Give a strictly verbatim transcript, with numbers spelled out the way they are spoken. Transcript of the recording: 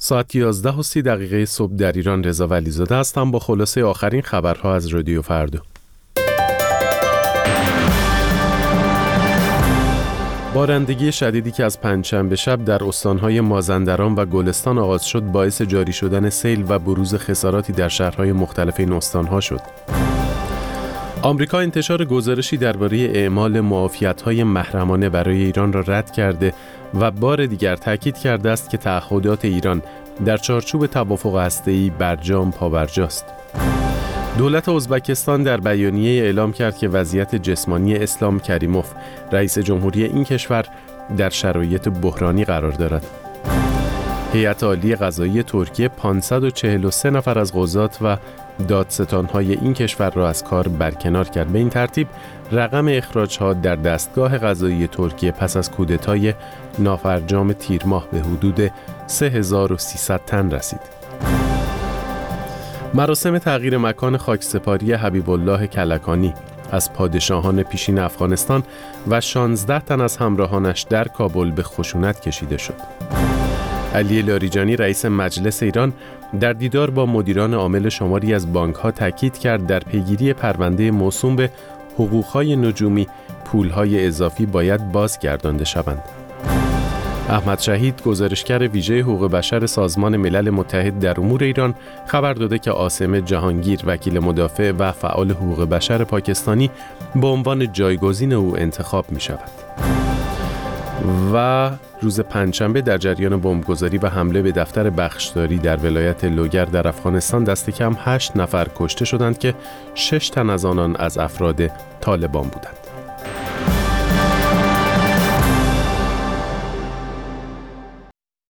ساعت یازده و سی دقیقه صبح در ایران. رضا ولیزاده هستم با خلاصه آخرین خبرها از رادیو فردا. بارندگی شدیدی که از پنجشنبه شب در استانهای مازندران و گلستان آغاز شد باعث جاری شدن سیل و بروز خساراتی در شهرهای مختلف این استانها شد. آمریکا انتشار گزارشی درباره اعمال معافیت‌های محرمانه برای ایران را رد کرده و بار دیگر تاکید کرده است که تعهدات ایران در چارچوب توافق هسته‌ای برجام پابرجاست. دولت ازبکستان در بیانیه اعلام کرد که وضعیت جسمانی اسلام کریموف، رئیس جمهوری این کشور، در شرایط بحرانی قرار دارد. هیئت عالی قضایی ترکیه پانصد و چهل و سه نفر از قضات و دادستان‌های این کشور را از کار برکنار کرد. به این ترتیب رقم اخراج‌ها در دستگاه قضایی ترکیه پس از کودتای نافرجام تیر ماه به حدود سه هزار و سیصد تن رسید. مراسم تغییر مکان خاکسپاری حبیب الله کلکانی از پادشاهان پیشین افغانستان و شانزده تن از همراهانش در کابل به خشونت کشیده شد. علی لاریجانی رئیس مجلس ایران در دیدار با مدیران عامل شماری از بانک‌ها تاکید کرد در پیگیری پرونده موسوم به حقوق‌های نجومی پول‌های اضافی باید بازگردانده شوند. احمد شهید گزارشگر ویژه حقوق بشر سازمان ملل متحد در امور ایران خبر داده که عاصم جهانگیر وکیل مدافع و فعال حقوق بشر پاکستانی به عنوان جایگزین او انتخاب می شود. و روز پنجشنبه در جریان بمبگذاری و حمله به دفتر بخشداری در ولایت لوگر در افغانستان دست کم هشت نفر کشته شدند که شش تن از آنان از افراد طالبان بودند.